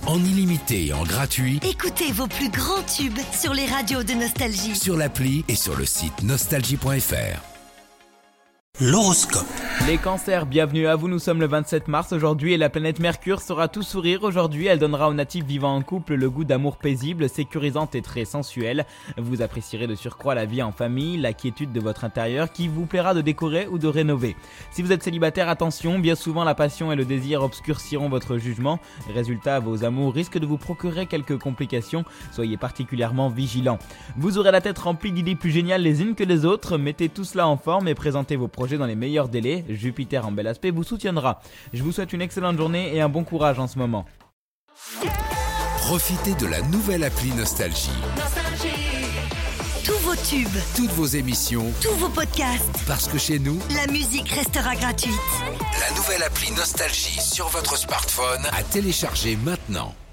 en illimité et en gratuit Écoutez vos plus grands tubes sur les radios de Nostalgie. sur l'appli et sur le site nostalgie.fr. L'horoscope. Les cancers, bienvenue à vous, nous sommes le 27 mars aujourd'hui et la planète Mercure sera tout sourire aujourd'hui. Elle donnera aux natifs vivant en couple le goût d'amour paisible, sécurisante et très sensuelle. Vous apprécierez de surcroît la vie en famille, la quiétude de votre intérieur qui vous plaira de décorer ou de rénover. Si vous êtes célibataire, attention, bien souvent la passion et le désir obscurciront votre jugement. Résultat, vos amours risquent de vous procurer quelques complications, soyez particulièrement vigilants. Vous aurez la tête remplie d'idées plus géniales les unes que les autres, mettez tout cela en forme et présentez vos projets dans les meilleurs délais. Jupiter en bel aspect vous soutiendra. Je vous souhaite une excellente journée et un bon courage en ce moment. Profitez de la nouvelle appli Nostalgie. Tous vos tubes, Toutes vos émissions, tous vos podcasts, parce que chez nous, la musique restera gratuite. la nouvelle appli Nostalgie sur votre smartphone à télécharger maintenant.